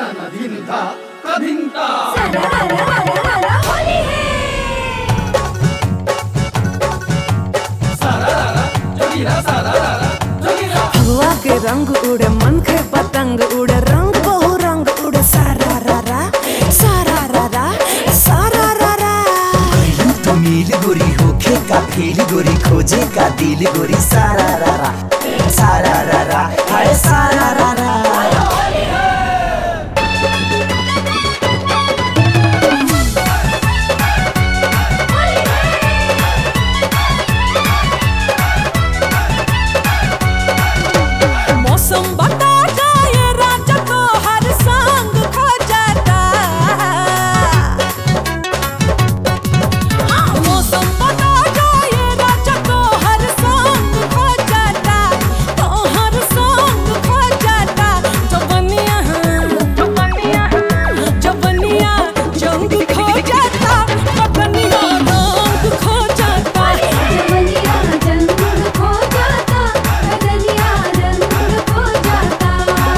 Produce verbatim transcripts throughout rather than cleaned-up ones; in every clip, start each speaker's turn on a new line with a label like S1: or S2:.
S1: na din da kadin da
S2: सारा रा रा रा रा रा होली है
S1: sara ra ra jogira sara ra ra jogira
S3: हवा के रंग उड़े मन के पतंग उड़े रंग बहु रंग उड़े सारा रा रा सारा रा रा सारा रा रा
S4: कहलू तो मिल गोरी होखे का फेल गोरी खोजे का दिल गोरी सारा रा रा सारा रा रा हाय सारा रा रा
S3: मौसम बता का ये राजा को हर संग खो जाता हाँ, मौसम बता का ये राजा को हर संग खो जाता तो हर संग खो जाता जवनिया जवनिया जवनिया जंग खो जाता पतनिया रंग खो जाता
S2: जवनिया जंग खो जाता बदनिया रंग खो जाता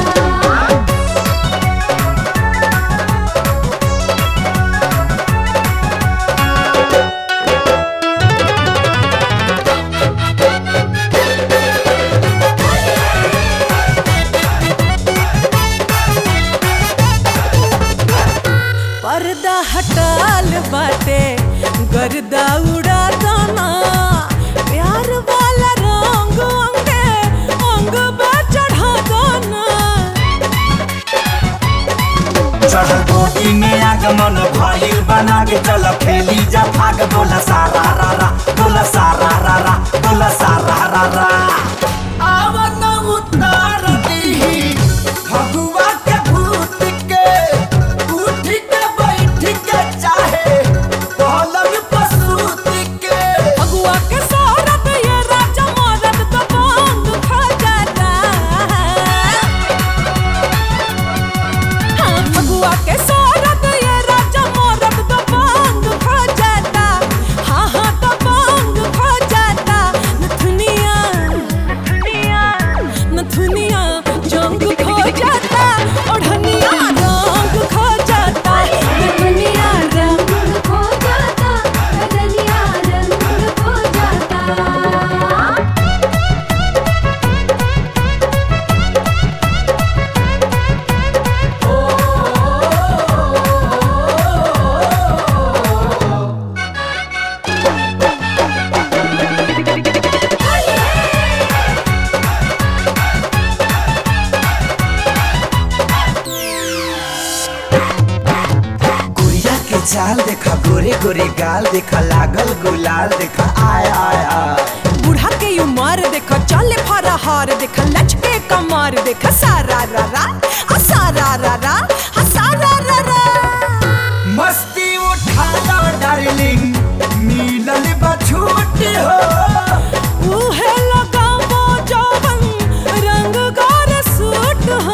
S3: पर्दा हटाल बाटे गर्दा उड़ा दाना प्यार वाला रंग अंगे अंग पे चढ़ा दाना
S4: चढ़ल कोटी में आगमन भइल बना के चल खेली जा भाग बोला सारा रा रा बोला सारा रा रा बोला सारा रा रा आवन उतार दी भगवा के भूत के उठ के बैठ के चाहे पलंग पसूत के
S3: भगवा के शोहरत ये राजा मरद तो बंग खा जाता हाँ, भगवा के शोहरत ये राजा मरद तो बंग खा जाता हाँ हाँ तो बंग खा जाता नथुनिया नथुनिया नथुनिया जंग खो जाता ओढ़निया रंग खो जाता
S2: जवनिया रंग खो जाता बदनिया रंग खो जाता
S4: गुड़िया के चाल देखा गोरे गोरे गाल देखा लागल गुलाल देखा आय आय आय
S3: बूढ़ा के उमर देखा चले फरहार देखा लचके कमर देखा सारा रा रा आ सारा रा रा आ सारा रा रा
S4: मस्ती उठा लो डार्लिंग मिलल बा छूट हो
S3: उहे लगावो जवन रंग गोर सूट हो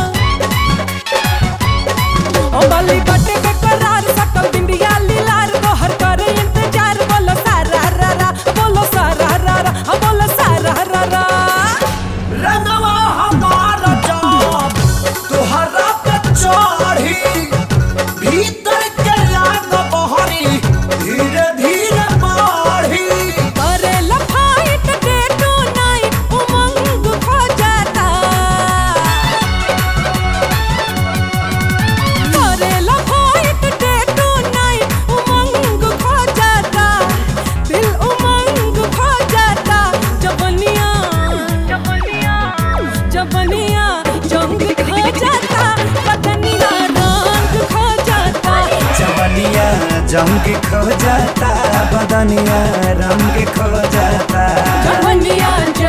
S3: ओ बली बटे के करार सकल बिंदिया लीलार तोहर करे इंतजार बोलो सारा रा रा बोलो सारा रा रा आ बोलो सारा रा रा
S4: रंगवा हमारा जाप तोहरा पे चढ़ी भीतर के लाग बहरी धीरे धीरे बढ़ी
S3: करे लफाइट डे टू नाइट उमंग खो जाता करे लफाइट डे टू नाइट उमंग खो जाता दिल उमंग खो जाता जवनिया जवनिया जवनिया जंग खो जाता बदनिया रंग खो जाता
S4: जवनिया जंग खो जाता बदनिया रंग खो जाता
S3: जवनिया